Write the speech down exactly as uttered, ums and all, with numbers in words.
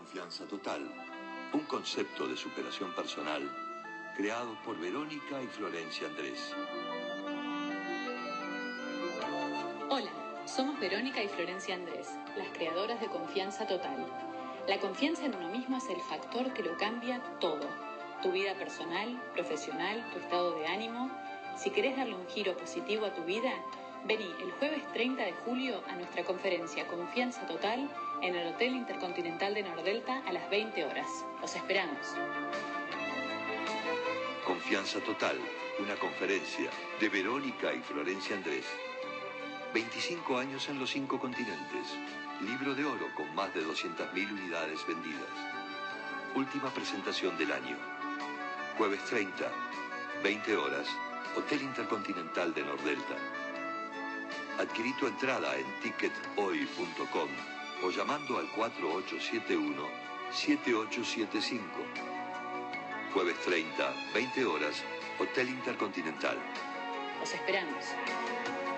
Confianza Total, un concepto de superación personal creado por Verónica y Florencia Andrés. Hola, somos Verónica y Florencia Andrés, las creadoras de Confianza Total. La confianza en uno mismo es el factor que lo cambia todo. Tu vida personal, profesional, tu estado de ánimo. Si querés darle un giro positivo a tu vida, vení el jueves treinta de julio a nuestra conferencia Confianza Total en el Hotel Intercontinental de Nordelta a las veinte horas. Los esperamos. Confianza Total, una conferencia de Verónica y Florencia Andrés. veinticinco años en los cinco continentes. Libro de oro con más de doscientas mil unidades vendidas. Última presentación del año. Jueves treinta, veinte horas, Hotel Intercontinental de Nordelta. Adquirí tu entrada en ticket hoy punto com o llamando al cuatro ocho siete uno, siete ocho siete cinco. Jueves treinta, veinte horas, Hotel Intercontinental. Los esperamos.